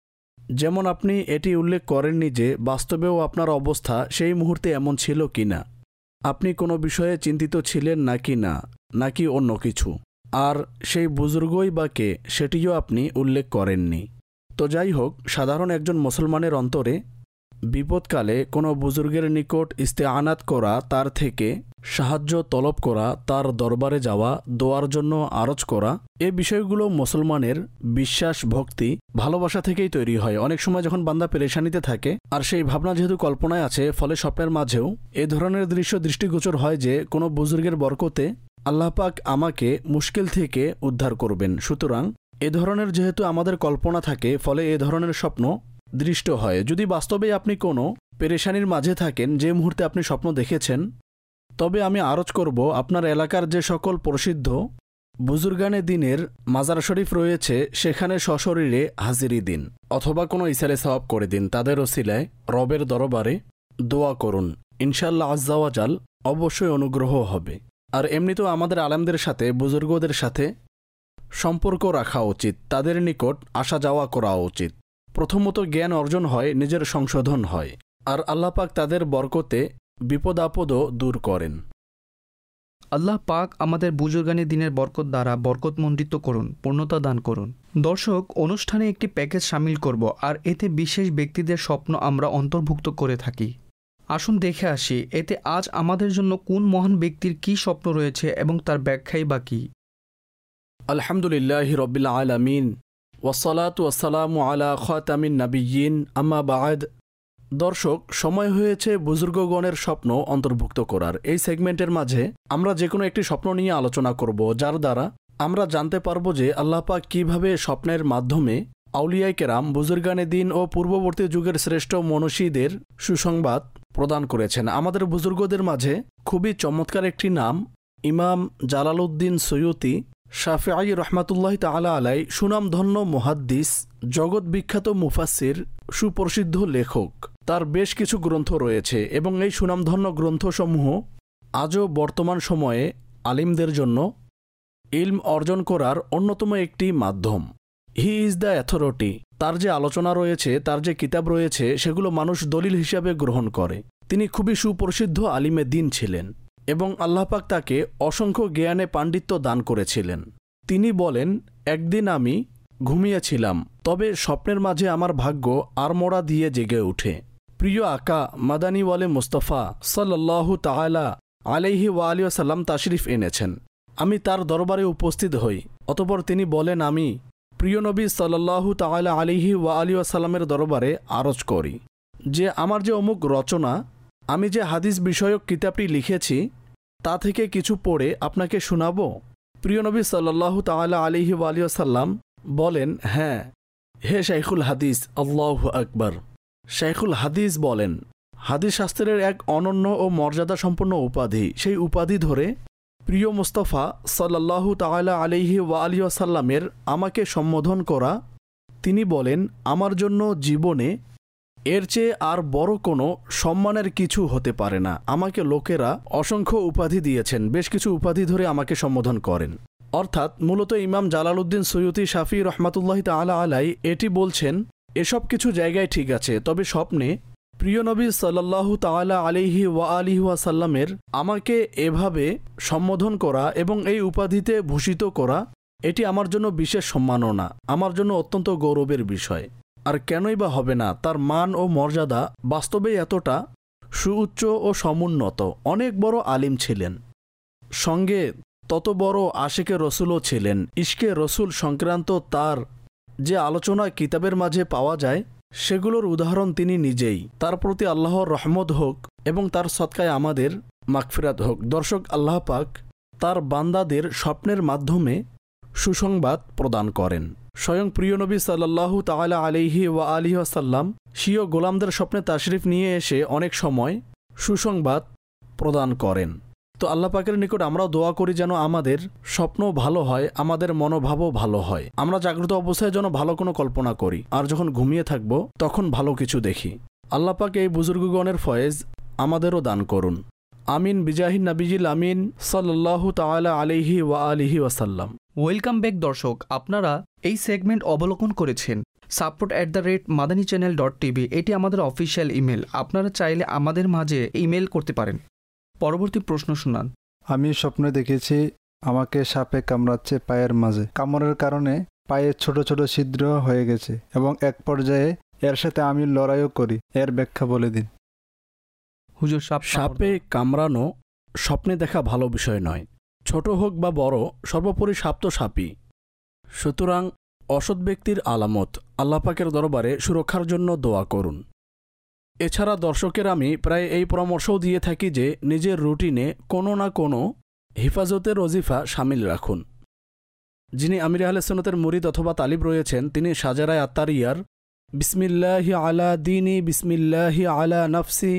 যেমন আপনি এটি উল্লেখ করেননি যে বাস্তবেও আপনার অবস্থা সেই মুহূর্তে এমন ছিল কি না, আপনি কোনো বিষয়ে চিন্তিত ছিলেন নাকি না, নাকি অন্য কিছু, আর সেই বুজুর্গই বা কে সেটিও আপনি উল্লেখ করেননি। তো যাই হোক, সাধারণ একজন মুসলমানের অন্তরে বিপদকালে কোনো বুজুর্গের নিকট ইস্তেআনাত করা, তার থেকে সাহায্য তলব করা, তার দরবারে যাওয়া, দোয়ার জন্য আরজ করা, এ বিষয়গুলো মুসলমানের বিশ্বাস, ভক্তি, ভালোবাসা থেকেই তৈরি হয়। অনেক সময় যখন বান্দা পেরেশানিতে থাকে আর সেই ভাবনা যেহেতু কল্পনায় আছে, ফলে স্বপ্নের মাঝেও এ ধরনের দৃশ্য দৃষ্টিগোচর হয় যে কোনো বুজুর্গের বরকতে আল্লাহ পাক আমাকে মুশকিল থেকে উদ্ধার করবেন। সুতরাং এ ধরনের যেহেতু আমাদের কল্পনা থাকে, ফলে এ ধরনের স্বপ্ন দৃষ্ট হয়। যদি বাস্তবে আপনি কোনো পেরেশানির মাঝে থাকেন, যে মুহূর্তে আপনি স্বপ্ন দেখেছেন তবে আমি আরজ করব আপনার এলাকার যে সকল প্রসিদ্ধ বুজুর্গানে দিনের মাজার শরীফ রয়েছে সেখানে সশরীরে হাজিরি দিন অথবা কোনো ইসালে সওয়াব করে দিন। তাদের ওসিলায় রবের দরবারে দোয়া করুন, ইনশাআল্লাহ আজ্জাওয়াজাল অবশ্যই অনুগ্রহ হবে। আর এমনিতেও আমাদের আলেমদের সাথে বুজুর্গদের সাথে সম্পর্ক রাখা উচিত, তাদের নিকট আসা যাওয়া করা উচিত। প্রথমত জ্ঞান অর্জন হয়, নিজের সংশোধন হয়, আর আল্লাহ পাক তাদের বরকতে বিপদ আপদও দূর করেন। আল্লাহ পাক আমাদের বুজুর্গানি দিনের বরকত দ্বারা বরকতমণ্ডিত করুন, পূর্ণতা দান করুন। দর্শক, অনুষ্ঠানে একটি প্যাকেজ সামিল করব, আর এতে বিশেষ ব্যক্তিদের স্বপ্ন আমরা অন্তর্ভুক্ত করে থাকি। আসুন দেখে আসি এতে আজ আমাদের জন্য কোন মহান ব্যক্তির কী স্বপ্ন রয়েছে এবং তার ব্যাখ্যাই বা কী। আলহামদুলিল্লাহি রব্বিল আলামিন ওয়াসসালাতু ওয়াসসালামু আলা খাতামিন নাবিয়্যিন আম্মা বা'দ। দর্শক, সময় হয়েছে বুজুর্গগণের স্বপ্ন অন্তর্ভুক্ত করার। এই সেগমেন্টের মাঝে আমরা যে কোনো একটি স্বপ্ন নিয়ে আলোচনা করব, যার দ্বারা আমরা জানতে পারব যে আল্লাহ পাক কীভাবে স্বপ্নের মাধ্যমে আউলিয়ায়ে কেরাম, বুজুর্গানে দিন ও পূর্ববর্তী যুগের শ্রেষ্ঠ মনীষীদের সুসংবাদ প্রদান করেছেন। আমাদের বুজুর্গদের মাঝে খুবই চমৎকার একটি নাম, ইমাম জালালউদ্দিন সৈয়ুতি শাফিঈ রহমাতুল্লাহ তাআলা আলাই, সুনামধন্য মুহাদ্দিস, জগৎ বিখ্যাত মুফাসসির, সুপ্রসিদ্ধ লেখক। তার বেশ কিছু গ্রন্থ রয়েছে এবং এই সুনামধন্য গ্রন্থসমূহ আজও বর্তমান সময়ে আলিমদের জন্য ইলম অর্জন করার অন্যতম একটি মাধ্যম। He is the authority. তার যে আলোচনা রয়েছে, তার যে কিতাব রয়েছে, সেগুলো মানুষ দলিল হিসাবে গ্রহণ করে। তিনি খুবই সুপ্রসিদ্ধ আলিমে দিন ছিলেন এবং আল্লাহ পাক তাকে অসংখ্য জ্ঞানে পাণ্ডিত্য দান করেছিলেন। তিনি বলেন, একদিন আমি ঘুমিয়েছিলাম, তবে স্বপ্নের মাঝে আমার ভাগ্য আড়মোড়া দিয়ে জেগে উঠে। প্রিয় আকা মাদানীওয়ালে মুস্তাফা সাল্লাল্লাহু তাআলা আলাইহি ওয়া আলিহি ওয়াসাল্লাম তাশরিফ এনেছেন। আমি তার দরবারে উপস্থিত হই। অতঃপর তিনি বলেন, আমি প্রিয় নবী সাল্লাল্লাহু তাআলা আলাইহি ওয়া আলিহি ওয়াসাল্লামের দরবারে আরজ করি যে আমার যে অমুক রচনা, আমি যে হাদিস বিষয়ক কিতাবটি লিখেছি, তা থেকে কিছু পড়ে আপনাকে শোনাবো। প্রিয় নবী সাল্লাল্লাহু তাআলা আলাইহি ওয়া আলিহি ওয়াসাল্লাম বলেন, হ্যাঁ হে শাইখুল হাদিস, আল্লাহু আকবার। শাইখুল হাদিস বলেন, হাদিস শাস্ত্রের এক অনন্য ও মর্যাদা সম্পন্ন উপাধি। সেই উপাধি ধরে প্রিয় মুস্তাফা সাল্লাল্লাহু তাআলা আলাইহি ওয়া আলিহি ওয়াসাল্লামের আমাকে সম্বোধন করা। তিনি বলেন, আমার জন্য জীবনে এর চেয়ে আর বড় কোনো সম্মানের কিছু হতে পারে না। আমাকে লোকেরা অসংখ্য উপাধি দিয়েছেন, বেশ কিছু উপাধি ধরে আমাকে সম্বোধন করেন। অর্থাৎ মূলত ইমাম জালালউদ্দিন সৈয়ুতি শাফিঈ রহমাতুল্লাহ তাআলা আলাই এটি বলছেন, এসব কিছু জায়গায় ঠিক আছে, তবে স্বপ্নে প্রিয় নবী সাল্লাল্লাহু তাআলা আলাইহি ওয়া আলিহি ওয়াসাল্লামের আমাকে এভাবে সম্বোধন করা এবং এই উপাধিতে ভূষিত করা, এটি আমার জন্য বিশেষ সম্মাননা, আমার জন্য অত্যন্ত গৌরবের বিষয়। আর কেনই বা হবে না, তার মান ও মর্যাদা বাস্তবেই এতটা সুউচ্চ ও সমুন্নত। অনেক বড় আলিম ছিলেন, সঙ্গে তত বড় আশিকে রসুলও ছিলেন। ইশকে রসুল সংক্রান্ত তার যে আলোচনা কিতাবের মাঝে পাওয়া যায়, সেগুলোর উদাহরণ তিনি নিজেই। তার প্রতি আল্লাহর রহমত হোক এবং তার সদকায় আমাদের মাগফিরাত হোক। দর্শক, আল্লাহ পাক তার বান্দাদের স্বপ্নের মাধ্যমে সুসংবাদ প্রদান করেন। স্বয়ং প্রিয় নবী সাল্লাল্লাহু তাআলা আলাইহি ওয়া আলিহি ওয়াসাল্লাম স্বীয় গোলামদের স্বপ্নে তাশরিফ নিয়ে এসে অনেক সময় সুসংবাদ প্রদান করেন। তো আল্লাহ পাকের নিকট আমরাও দোয়া করি যেন আমাদের স্বপ্ন ভালো হয়, আমাদের মনোভাবও ভালো হয়। আমরা জাগ্রত অবস্থায় যেন ভালো কোনো কল্পনা করি, আর যখন ঘুমিয়ে থাকব তখন ভালো কিছু দেখি। আল্লাহ পাক এই বুজুর্গগণের ফয়েজ আমাদেরও দান করুন। আমিন বিজাহিন নবীজিল আমিন সাল্লাল্লাহু তাআলা আলাইহি ওয়া আলিহি ওয়াসাল্লাম। ওয়েলকাম ব্যাক দর্শক, আপনারা এই সেগমেন্ট অবলোকন করেছেন support at the rate Madani channel dot TV. এটি আমাদের অফিসিয়াল ইমেল। আপনারা চাইলে আমাদের মাঝে ইমেল করতে পারেন। পরবর্তী প্রশ্ন শুনান। আমি স্বপ্নে দেখেছি আমাকে সাপে কামড়াচ্ছে পায়ের মাঝে। কামড়ের কারণে পায়ে ছোট ছোট ছিদ্র হয়ে গেছে এবং এক পর্যায়ে এর সাথে আমি লড়াইও করি। এর ব্যাখ্যা বলে দিন। হুজুর, সাপ সাপে কামড়ানো স্বপ্নে দেখা ভালো বিষয় নয়। ছোট হোক বা বড়, সর্বোপরি সাপ তো সাপই। সুতরাং অসৎ ব্যক্তির আলামত। আল্লাহ পাকের দরবারে সুরক্ষার জন্য দোয়া করুন। এছাড়া দর্শকের আমি প্রায় এই পরামর্শও দিয়ে থাকি যে নিজের রুটিনে কোনো না কোনো হিফাজতের ওজিফা শামিল রাখুন। যিনি আমির আহলে সুন্নতের মুরিদ অথবা তালিব রয়েছেন, তিনি সাজারায় আত্তারিয়ার বিসমিল্লাহি আলা দীনি বিসমিল্লাহি আলা নফসি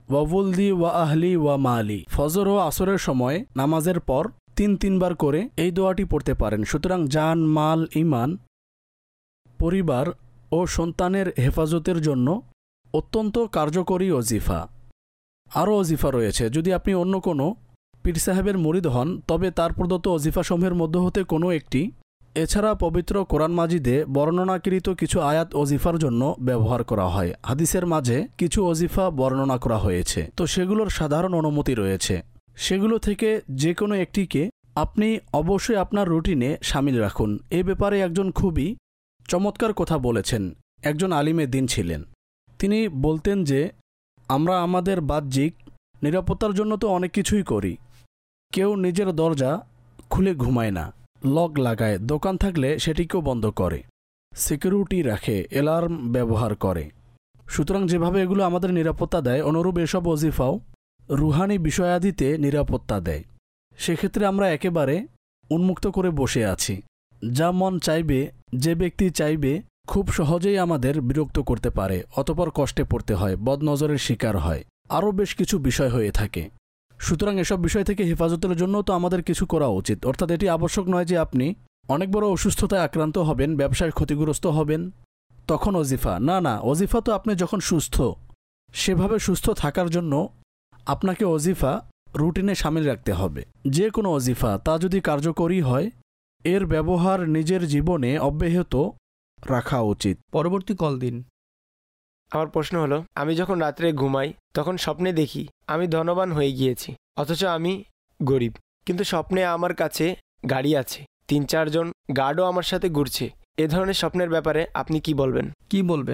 ওয়াবুলদি ওয়া আহলি ওয়া মালি। ফজর ও আসরের সময় নামাজের পর তিন তিনবার করে এই দোয়াটি পড়তে পারেন। সুতরাং জান, মাল, ইমান, পরিবার ও সন্তানের হেফাজতের জন্য অত্যন্ত কার্যকরী ওজিফা। আরও ওজিফা রয়েছে। যদি আপনি অন্য কোনো পীর সাহেবের মুরিদ হন তবে তার প্রদত্ত ওজিফাসমূহের মধ্যে হতে কোনো একটি, এছাড়া পবিত্র কোরআন মাজিদে বর্ণনাকৃত কিছু আয়াত ওজিফার জন্য ব্যবহার করা হয়। হাদিসের মাঝে কিছু ওজিফা বর্ণনা করা হয়েছে, তো সেগুলোর সাধারণ অনুমতি রয়েছে। সেগুলো থেকে যে কোনো একটিকে আপনি অবশ্যই আপনার রুটিনে সামিল রাখুন। এ ব্যাপারে একজন খুবই চমৎকার কথা বলেছেন। একজন আলিমে দিন ছিলেন। তিনি বলতেন যে আমরা আমাদের বাহ্যিক নিরাপত্তার জন্য তো অনেক কিছুই করি। কেউ নিজের দরজা খুলে ঘুমায় না, লক লাগায়, দোকান থাকলে সেটিকেও বন্ধ করে, সিকিউরিটি রাখে, অ্যালার্ম ব্যবহার করে। সুতরাং যেভাবে এগুলো আমাদের নিরাপত্তা দেয়, অনুরূপ এসব ওজিফাও রুহানি বিষয়াদিতে নিরাপত্তা দেয়। সেক্ষেত্রে আমরা একেবারে উন্মুক্ত করে বসে আছি। যা মন চাইবে, যে ব্যক্তি চাইবে, খুব সহজেই আমাদের বিরক্ত করতে পারে, অতঃপর কষ্টে পড়তে হয়, বদনজরের শিকার হয়, আরও বেশ কিছু বিষয় হয়ে থাকে। সুতরাং এসব বিষয় থেকে হেফাজতের জন্য তো আমাদের কিছু করা উচিত। অর্থাৎ এটি আবশ্যক নয় যে আপনি অনেক বড় অসুস্থতায় আক্রান্ত হবেন, ব্যবসায় ক্ষতিগ্রস্ত হবেন, তখন ওজিফা। না না, ওজিফা তো আপনি যখন সুস্থ, সেভাবে সুস্থ থাকার জন্য আপনাকে ওজিফা রুটিনে সামিল রাখতে হবে। যে কোনো ওজিফা তা যদি কার্যকরী হয়, এর ব্যবহার নিজের জীবনে অব্যাহত রাখা উচিত। পরবর্তী কল দিন। আমার প্রশ্ন হলো, আমি যখন রাত্রে ঘুমাই তখন স্বপ্নে দেখি আমি ধনবান হয়ে গিয়েছি, অথচ আমি গরিব। কিন্তু স্বপ্নে আমার কাছে গাড়ি আছে, তিন চারজন গার্ডও আমার সাথে ঘুরছে। এ ধরনের স্বপ্নের ব্যাপারে আপনি কি বলবেন? কি বলবেন?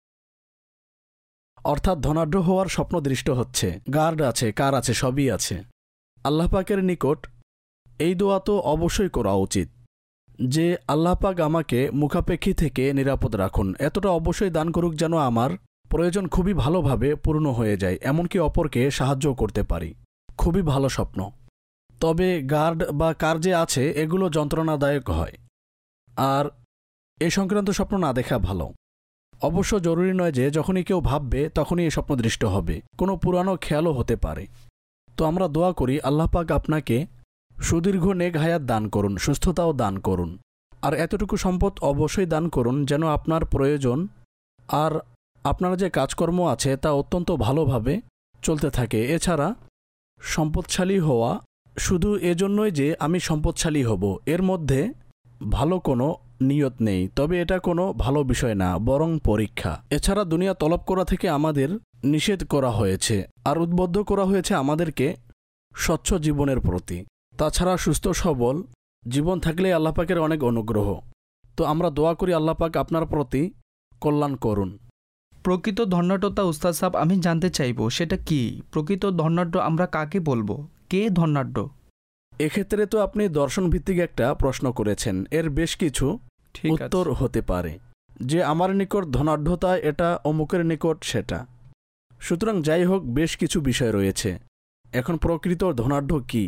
অর্থাৎ ধনাঢ্য হওয়ার স্বপ্ন দৃষ্ট হচ্ছে, গার্ড আছে, কার আছে, সবই আছে। আল্লাহ পাকের নিকট এই দোয়া তো অবশ্যই করা উচিত যে আল্লাহ পাক আমাকে মুখাপেক্ষী থেকে নিরাপদ রাখুন। এতটা অবশ্যই দান করুক যেন আমার প্রয়োজন খুবই ভালোভাবে পূর্ণ হয়ে যায়, এমনকি অপরকে সাহায্য করতে পারি। খুবই ভালো স্বপ্ন। তবে গার্ড বা কার যে আছে এগুলো যন্ত্রণাদায়ক হয়, আর এ সংক্রান্ত স্বপ্ন না দেখা ভালো। অবশ্য জরুরি নয় যে যখনই কেউ ভাববে তখনই এ স্বপ্ন দৃষ্ট হবে, কোনো পুরানো খেয়ালও হতে পারে। তো আমরা দোয়া করি আল্লাহ পাক আপনাকে সুদীর্ঘ নেক হায়াত দান করুন, সুস্থতাও দান করুন, আর এতটুকু সম্পদ অবশ্যই দান করুন যেন আপনার প্রয়োজন আর আপনার যে কাজকর্ম আছে তা অত্যন্ত ভালোভাবে চলতে থাকে। এছাড়া সম্পদশালী হওয়া শুধু এজন্যই যে আমি সম্পদশালী হব, এর মধ্যে ভালো কোনো নিয়ত নেই, তবে এটা কোনো ভালো বিষয় না, বরং পরীক্ষা। এছাড়া দুনিয়া তলব করা থেকে আমাদের নিষেধ করা হয়েছে আর উদ্বুদ্ধ করা হয়েছে আমাদেরকে স্বচ্ছ জীবনের প্রতি। তাছাড়া সুস্থ সবল জীবন থাকলে আল্লাহ পাকের অনেক অনুগ্রহ। তো আমরা দোয়া করি আল্লাহ পাক আপনার প্রতি কল্যাণ করুন। প্রকৃত ধন্যাঢ্যতা উস্তাদ সাহেব আমি জানতে চাইব সেটা কি? প্রকৃত ধন্যাঢ্য আমরা কাকে বলবো? কে ধন্যাঢ্য? এক্ষেত্রে তো আপনি দর্শন ভিত্তিক একটা প্রশ্ন করেছেন, এর বেশ কিছু উত্তর হতে পারে যে আমার নিকট ধনাঢ্যতা এটা, অমুকের নিকট সেটা। সুতরাং যাই হোক, বেশ কিছু বিষয় রয়েছে। এখন প্রকৃত ধনাঢ্য কি?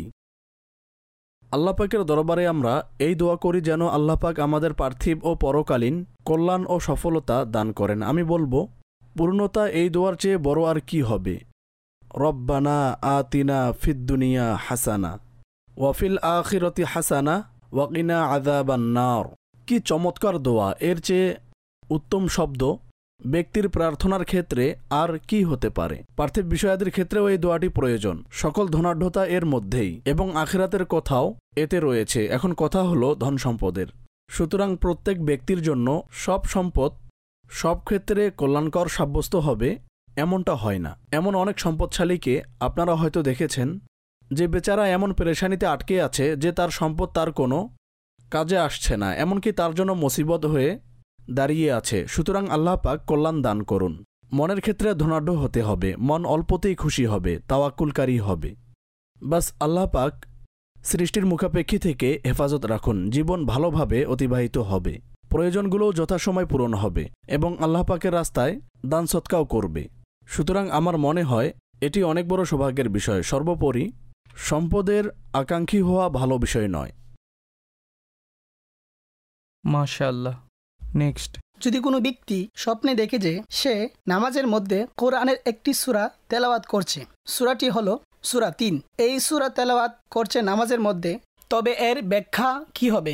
আল্লাহ পাকের দরবারে আমরা এই দোয়া করি যেন আল্লাহ পাক আমাদের পার্থিব ও পরকালীন কল্যাণ ও সফলতা দান করেন। আমি বলবো, পূর্ণতা এই দোয়ার চেয়ে বড় আর কি হবে? রব্বানা আতিনা ফিদ দুনিয়া হাসানা ওয়াফিল আখিরতি হাসানা ওয়াকিনা আযাবান নার। কি চমৎকার দোয়া! এর চেয়ে উত্তম শব্দ ব্যক্তির প্রার্থনার ক্ষেত্রে আর কি হতে পারে? পার্থিব বিষয়াদির ক্ষেত্রেও এই দোয়াটি প্রয়োজন। সকল ধনাঢ্যতা এর মধ্যেই, এবং আখিরাতের কথাও এতে রয়েছে। এখন কথা হলো ধন সম্পদের। সুতরাং প্রত্যেক ব্যক্তির জন্য সব সম্পদ সব ক্ষেত্রে কল্যাণকর সাব্যস্ত হবে এমনটা হয় না। এমন অনেক সম্পদশালীকে আপনারা হয়তো দেখেছেন যে বেচারা এমন পেরেশানিতে আটকে আছে যে তার সম্পদ তার কোনো কাজে আসছে না, এমনকি তার জন্য মুসিবত হয়ে দাঁড়িয়ে আছে। সুতরাং আল্লাহ পাক কল্যাণ দান করুন। মনের ক্ষেত্রে ধনাঢ্য হতে হবে, মন অল্পতেই খুশি হবে, তাওয়াক্কুলকারী হবে। বাস আল্লাহ পাক সৃষ্টির মুখাপেক্ষী থেকে হেফাজত রাখুন, জীবন ভালোভাবে অতিবাহিত হবে, প্রয়োজনগুলোও যথাসময় পূরণ হবে এবং আল্লাহ পাকের রাস্তায় দান সৎকাও করবে। সুতরাং আমার মনে হয় এটি অনেক বড় সৌভাগ্যের বিষয়। সর্বোপরি সম্পদের আকাঙ্ক্ষী হওয়া ভালো বিষয় নয়। মাশাআল্লাহ। নেক্সট। যদি কোনো ব্যক্তি স্বপ্নে দেখে যে সে নামাজের মধ্যে কোরআনের একটি সূরা তেলাওয়াত করছে, সূরাটি হলো সূরা তিন, এই সূরা তেলাওয়াত করছে নামাজের মধ্যে, তবে এর ব্যাখ্যা কি হবে?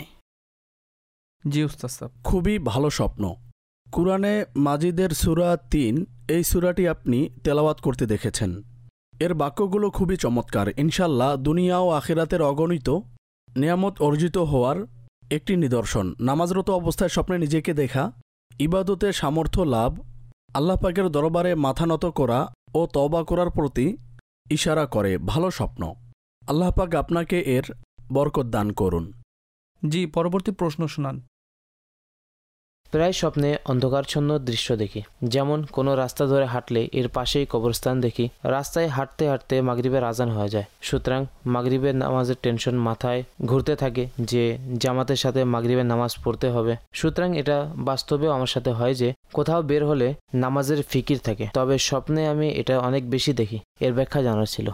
জি উস্তাদ সাহেব। খুবই ভালো স্বপ্ন। কুরআনে মাজিদের সূরা তিন, এই সূরাটি আপনি তেলাওয়াত করতে দেখেছেন। এর বাক্যগুলো খুবই চমৎকার। ইনশাল্লাহ দুনিয়া ও আখিরাতের অগণিত নিয়ামত অর্জিত হওয়ার একটি নিদর্শন। নামাজরত অবস্থায় স্বপ্নে নিজেকে দেখা, ইবাদতে সামর্থ্য লাভ, আল্লাহ পাকের দরবারে মাথা নত করা ও তওবা করার প্রতি ইশারা করে ভালো স্বপ্ন। আল্লাহ পাক আপনাকে এর বরকত দান করুন। জি, পরবর্তী প্রশ্ন শুনান। প্রায় স্বপ্নে অন্ধকারচ্ছন্ন দৃশ্য দেখি, যেমন কোনো রাস্তা ধরে হাঁটলে এর পাশেই কবরস্থান দেখি। রাস্তায় হাঁটতে হাঁটতে মাগরিবের আজান হয়ে যায়, সুতরাং মাগরিবের নামাজের টেনশন মাথায় ঘুরতে থাকে যে জামাতের সাথে মাগরিবের নামাজ পড়তে হবে। সুতরাং এটা বাস্তবেও আমার সাথে হয় যে কোথাও বের হলে নামাজের ফিকির থাকে, তবে স্বপ্নে আমি এটা অনেক বেশি দেখি। এর ব্যাখ্যা জানার ছিল।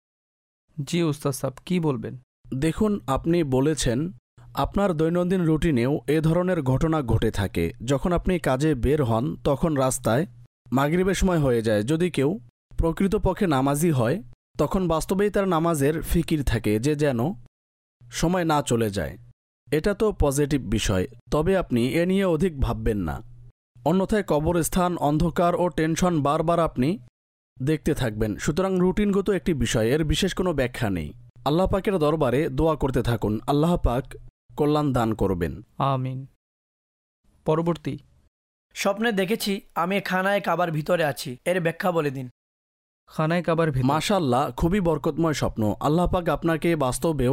জি উস্তাদ সাহেব, কি বলবেন? দেখুন, আপনি বলেছেন আপনার দৈনন্দিন রুটিনেও এ ধরনের ঘটনা ঘটে থাকে। যখন আপনি কাজে বের হন তখন রাস্তায় মাগরিবের সময় হয়ে যায়। যদি কেউ প্রকৃতপক্ষে নামাজি হয় তখন বাস্তবেই তার নামাজের ফিকির থাকে যে যেন সময় না চলে যায়। এটা তো পজিটিভ বিষয়, তবে আপনি এ নিয়ে অধিক ভাববেন না। অন্যথায় কবরস্থান, অন্ধকার ও টেনশন বারবার আপনি দেখতে থাকবেন। সুতরাং রুটিনগত একটি বিষয়, এর বিশেষ কোনো ব্যাখ্যা নেই। আল্লাহ পাকের দরবারে দোয়া করতে থাকুন, আল্লাহ পাক কল্যাণ দান করবেন। আমিন। পরবর্তী। স্বপ্নে দেখেছি আমি খানায় কাবার ভিতরে আছি, এর ব্যাখ্যা বলে দিন। খানায় কাবার ভিতরে, মাশাআল্লাহ, খুবই বরকতময় স্বপ্ন। আল্লাহ পাক আপনাকে বাস্তবেও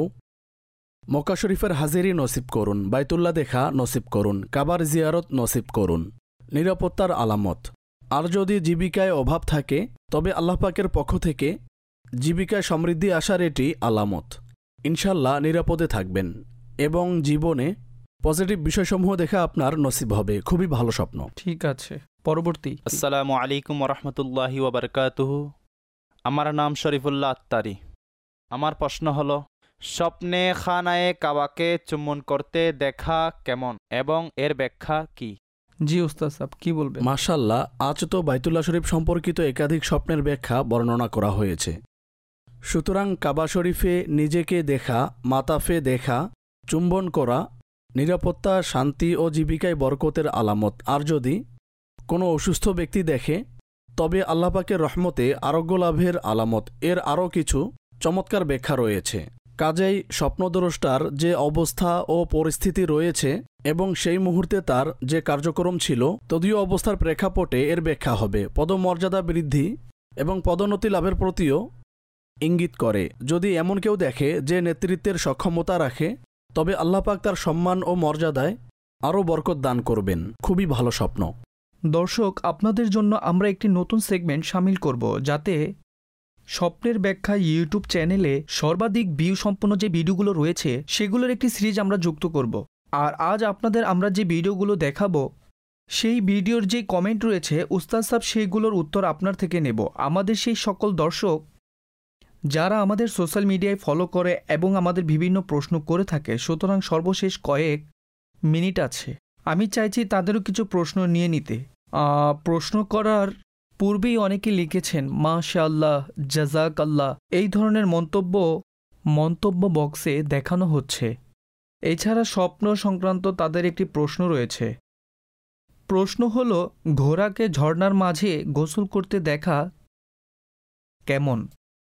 মক্কা শরীফের হাজিরি নসিব করুন, বাইতুল্লাহ দেখা নসিব করুন, কাবার জিয়ারত নসিব করুন। নিরাপত্তার আলামত। আর যদি জীবিকায় অভাব থাকে তবে আল্লাহ পাকের পক্ষ থেকে জীবিকায় সমৃদ্ধি আসার এটি আলামত। ইনশাল্লাহ নিরাপদে থাকবেন এবং জীবনে পজিটিভ বিষয়সমূহ দেখা আপনার নসিব হবে। খুবই ভালো স্বপ্ন। ঠিক আছে, পরবর্তী। আসসালামু আলাইকুম ওরহমতুল্লাহি ওবরকাতুহু। আমার নাম শরীফুল্লাহ আত্তারি। আমার প্রশ্ন হলো, স্বপ্নে খানায়ে কাবাকে চুম্বন করতে দেখা কেমন এবং এর ব্যাখ্যা কি? জি উস্তাদ সাহেব, কি বলবেন? মাশাআল্লাহ, আজ তো বাইতুল্লাহ শরীফ সম্পর্কিত একাধিক স্বপ্নের ব্যাখ্যা বর্ণনা করা হয়েছে। সুতরাং কাবা শরীফে নিজেকে দেখা, মাতাফে দেখা, চুম্বন করা নিরাপত্তা, শান্তি ও জীবিকায় বরকতের আলামত। আর যদি কোনো অসুস্থ ব্যক্তি দেখে তবে আল্লাহ পাকের রহমতে আরোগ্য লাভের আলামত। এর আরও কিছু চমৎকার ব্যাখ্যা রয়েছে। কাজেই স্বপ্নদ্রষ্টার যে অবস্থা ও পরিস্থিতি রয়েছে এবং সেই মুহূর্তে তার যে কার্যক্রম ছিল তদীয় অবস্থার প্রেক্ষাপটে এর ব্যাখ্যা হবে। পদমর্যাদা বৃদ্ধি এবং পদোন্নতি লাভের প্রতিও ইঙ্গিত করে। যদি এমন কেউ দেখে যে নেতৃত্বের সক্ষমতা রাখে তবে আল্লাহ পাক তার সম্মান ও মর্যাদায় আরও বরকত দান করবেন। খুবই ভালো স্বপ্ন। দর্শক, আপনাদের জন্য আমরা একটি নতুন সেগমেন্ট শামিল করব, যাতে স্বপ্নের ব্যাখ্যা ইউটিউব চ্যানেলে সর্বাধিক ভিউ সম্পন্ন যে ভিডিওগুলো রয়েছে সেগুলোর একটি সিরিজ আমরা যুক্ত করব। আর আজ আপনাদের আমরা যে ভিডিওগুলো দেখাবো সেই ভিডিওর যে কমেন্ট রয়েছে উস্তাদ সাহেব সেইগুলোর উত্তর আপনার থেকে নেব। আমাদের সেই সকল দর্শক যারা আমাদের সোশ্যাল মিডিয়ায় ফলো করে এবং আমাদের বিভিন্ন প্রশ্ন করে থাকে, সুতরাং সর্বশেষ কয়েক মিনিট আছে, আমি চাইছি তাদেরও কিছু প্রশ্ন নিয়ে নিতে। প্রশ্ন করার পূর্বেই অনেকে লিখেছেন মাশাআল্লাহ, জাযাকাল্লাহ, এই ধরনের মন্তব্য মন্তব্য বক্সে দেখানো হচ্ছে। এছাড়া স্বপ্ন সংক্রান্ত তাদের একটি প্রশ্ন রয়েছে। প্রশ্ন হলো, ঘোড়াকে ঝর্ণার মাঝে গোসল করতে দেখা কেমন?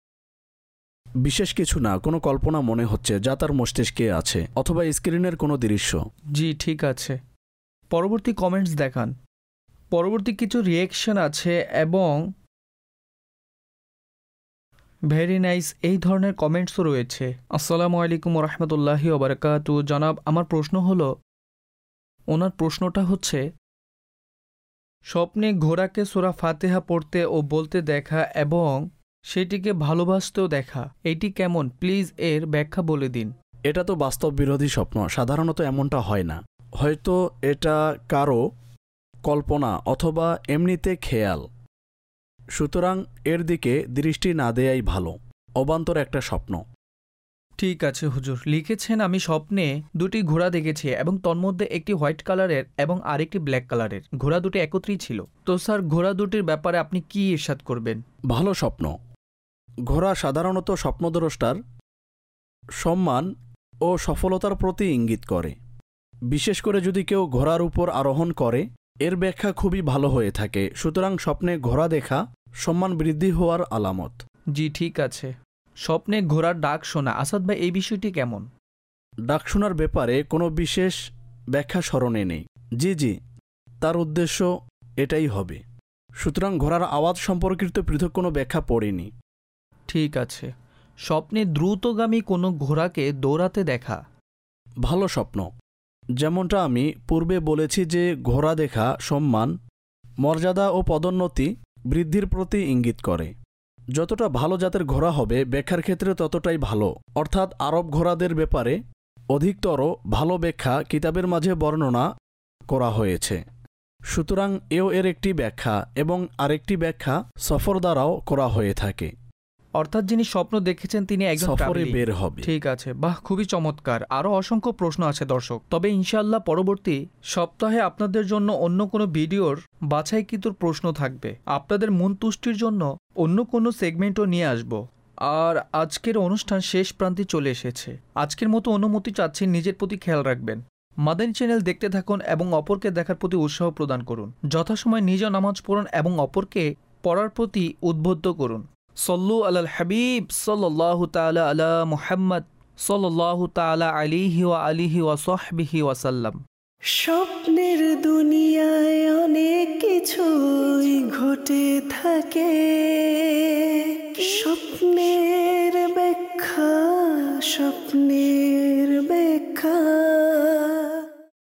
বিশেষ কিছু না, কোনো কল্পনা মনে হচ্ছে যা তার মস্তিষ্কে আছে, অথবা স্ক্রিনের কোনো দৃশ্য। জি ঠিক আছে, পরবর্তী কমেন্টস দেখান। পরবর্তী কিছু রিয়েকশন আছে এবং ভেরি নাইস এই ধরনের কমেন্টসও রয়েছে। আসসালামু আলাইকুম রহমতুল্লাহি ওবরকাতু। জনাব, আমার প্রশ্ন হলো, ওনার প্রশ্নটা হচ্ছে, স্বপ্নে ঘোড়াকে সূরা ফাতিহা পড়তে ও বলতে দেখা এবং সেটিকে ভালোবাসতেও দেখা, এটি কেমন? প্লিজ এর ব্যাখ্যা বলে দিন। এটা তো বাস্তব বিরোধী স্বপ্ন, সাধারণত এমনটা হয় না। হয়তো এটা কারো কল্পনা অথবা এমনিতে খেয়াল। সুতরাং এর দিকে দৃষ্টি না দেয়াই ভালো। অবান্তর একটা স্বপ্ন। ঠিক আছে হুজুর। লিখেছেন আমি স্বপ্নে দুটি ঘোড়া দেখেছি এবং তন্মধ্যে একটি হোয়াইট কালারের এবং আরেকটি ব্ল্যাক কালারের। ঘোড়া দুটি একত্রেই ছিল। তো স্যার ঘোড়া দুটির ব্যাপারে আপনি কি ইরশাদ করবেন? ভালো স্বপ্ন। ঘোড়া সাধারণত স্বপ্নদ্রষ্টার সম্মান ও সফলতার প্রতি ইঙ্গিত করে। বিশেষ করে যদি কেউ ঘোড়ার উপর আরোহণ করে, এর ব্যাখ্যা খুবই ভালো হয়ে থাকে। সুতরাং স্বপ্নে ঘোড়া দেখা সম্মান বৃদ্ধি হওয়ার আলামত। জি ঠিক আছে। স্বপ্নে ঘোড়ার ডাক শোনা, আসাদ ভাই এই বিষয়টি কেমন? ডাক শোনার ব্যাপারে কোনো বিশেষ ব্যাখ্যা স্মরণে নেই। জি জি তার উদ্দেশ্য এটাই হবে। সুতরাং ঘোড়ার আওয়াজ সম্পর্কিত পৃথক কোনো ব্যাখ্যা পড়িনি। ঠিক আছে। স্বপ্নে দ্রুতগামী কোনো ঘোড়াকে দৌড়াতে দেখা। ভালো স্বপ্ন। যেমনটা আমি পূর্বে বলেছি যে ঘোড়া দেখা সম্মান, মর্যাদা ও পদোন্নতি বৃদ্ধির প্রতি ইঙ্গিত করে। যতটা ভালো জাতের ঘোড়া হবে ব্যাখ্যার ক্ষেত্রে ততটাই ভালো। অর্থাৎ আরব ঘোড়াদের ব্যাপারে অধিকতর ভালো ব্যাখ্যা কিতাবের মাঝে বর্ণনা করা হয়েছে। সুতরাং এও এর একটি ব্যাখ্যা এবং আরেকটি ব্যাখ্যা সফর দ্বারাও করা হয়ে থাকে। অর্থাৎ যিনি স্বপ্ন দেখেছেন তিনি একজন সফরে ট্রাভেলি। বের হবে। ঠিক আছে, বাহ, খুবই চমৎকার। আরও অসংখ্য প্রশ্ন আছে দর্শক, তবে ইনশাআল্লাহ পরবর্তী সপ্তাহে আপনাদের জন্য অন্য কোনো ভিডিওর বাছাইকৃত প্রশ্ন থাকবে। আপনাদের মন তুষ্টির জন্য অন্য কোনো সেগমেন্টও নিয়ে আসব। আর আজকের অনুষ্ঠান শেষ প্রান্তে চলে এসেছে। আজকের মতো অনুমতি চাচ্ছি, নিজের প্রতি খেয়াল রাখবেন। মাদানী চ্যানেল দেখতে থাকুন এবং অপরকে দেখার প্রতি উৎসাহ প্রদান করুন। যথাসময় নিজে নামাজ পড়ুন এবং অপরকে পড়ার প্রতি উদ্বুদ্ধ করুন। সল্লু আলাল হাবিব সাল্লাল্লাহু তাআলা আলা মুহাম্মদ সাল্লাল্লাহু তাআলা আলাইহি ওয়া আলিহি ওয়া সাহবিহি ওয়াসাল্লাম। স্বপ্নের দুনিয়ায় অনেক কিছুই ঘটে থাকে।